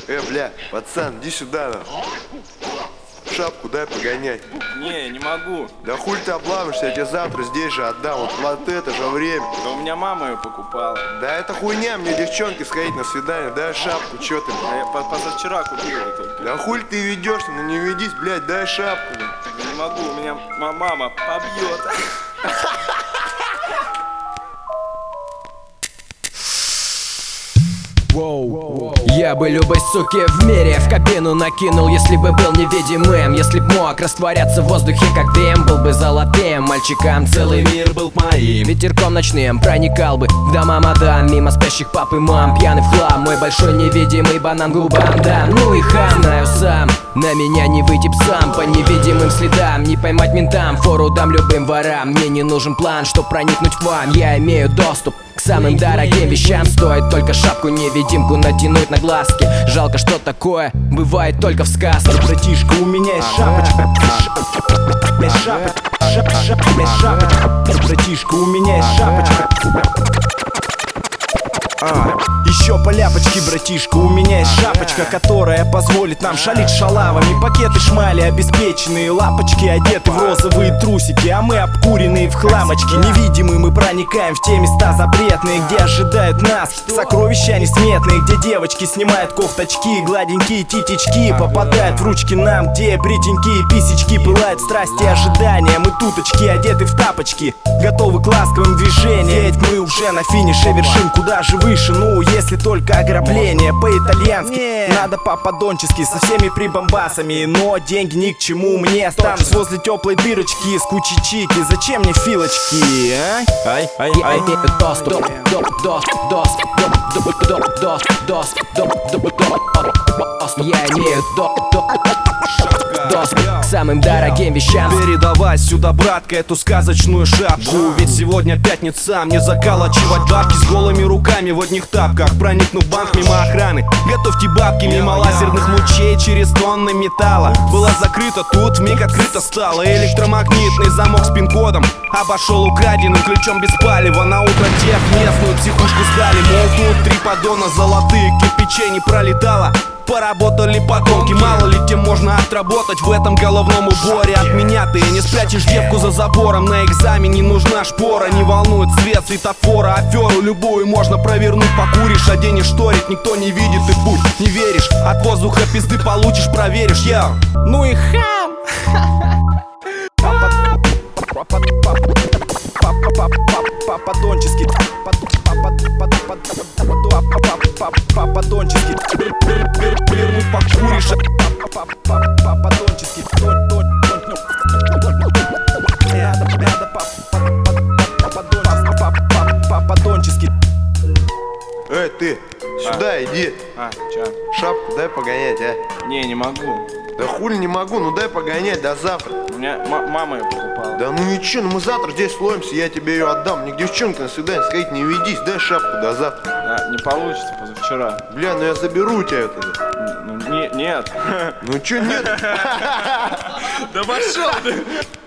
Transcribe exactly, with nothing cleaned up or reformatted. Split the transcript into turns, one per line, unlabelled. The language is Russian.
Э, бля, пацан, иди сюда, нахуй. Шапку дай погонять.
Не, не могу.
Да хуй ты обламываешься, я тебе завтра здесь же отдам. Вот вот это же время.
Да у меня мама ее покупала.
Да это хуйня, мне девчонки сходить на свидание. Дай шапку, чё ты?
А я позавчера купил ее только.
Да хуй ты ведешься, ну не ведись, блядь, дай шапку.
Я не могу, у меня мама побьет.
Я бы любой суке в мире в кабину накинул, если бы был невидимым. Если б мог растворяться в воздухе, как дым, был бы золотым мальчикам. Целый мир был б моим. Ветерком ночным проникал бы в дома мадам, мимо спящих пап и мам, пьяный в хлам. Мой большой невидимый банан губам, да, ну и хам. Знаю сам, на меня не выйти сам по невидимым следам, не поймать ментам, фору дам любым ворам. Мне не нужен план, чтоб проникнуть к вам. Я имею доступ к самым дорогим вещам. Стоит только шапку-невидимку натянуть на глазки. Жалко, что такое бывает только в сказке.
Братишка, у меня есть шапочка. Есть шапочка. Есть шапочка. Братишка, у меня есть шапочка. А, еще по ляпочке, братишка, у меня есть шапочка, которая позволит нам шалить шалавами. Пакеты шмали обеспеченные, лапочки одеты в розовые трусики, а мы обкуренные в хламочки. Невидимые мы проникаем в те места запретные, где ожидают нас сокровища несметные, где девочки снимают кофточки, гладенькие титечки попадают в ручки нам, где бритенькие писечки пылают страсти и ожидания. Мы туточки, одеты в тапочки, готовы к ласковым движениям, ведь мы уже на финише вершин, куда же выше, ну если только ограбление по-итальянски. Надо по-подончески, со всеми прибамбасами, но деньги ни к чему мне. Останусь возле теплой дырочки с кучей чики, зачем мне филочки, а? Ай, ай,
Я
ай.
имею доступ, доступ, доступ, доступ, доступ, доступ, доступ, доступ, доступ. Я имею доступ к самым дорогим вещам.
Передавай сюда, братка, эту сказочную шапку, ведь сегодня пятница, мне заколачивать бабки с голыми руками в одних тапках. Проникну в банк мимо охраны, готовьте бабки мимо лазерных лучей через тонны металла. Была закрыта, тут вмиг открыто стало. Электромагнитный замок с пин-кодом обошел украденным ключом без палева. На утро тех местную психушку сдали, мол, тут три поддона золотых кирпичей не пролетало. Поработали подонки, мало ли тем можно отработать в этом головном уборе. От меня ты не спрячешь девку за забором, на экзамене нужна шпора. Не волнует цвет светофора, аферу любую можно провернуть. Покуришь, оденешь шторит, никто не видит и пусть не веришь. От воздуха пизды получишь, проверишь, я. Ну и хам! По-подончески, по-подончески, вернуть покуришь, по-подончески, по-подончески.
Эй, ты, сюда иди.
А, чё?
Шапку дай погонять, а.
Не, не могу.
Да хули не могу, ну дай погонять до завтра.
У меня мама ее покупала.
Да ну и чё, ну мы завтра здесь слоемся, я тебе ее отдам. Мне к девчонке на свидание сходить не ведись, дай шапку до завтра.
А, не получится, позавчера.
Бля, ну я заберу у тебя это.
Ну, не, нет.
Ну чё нет?
Да пошел ты!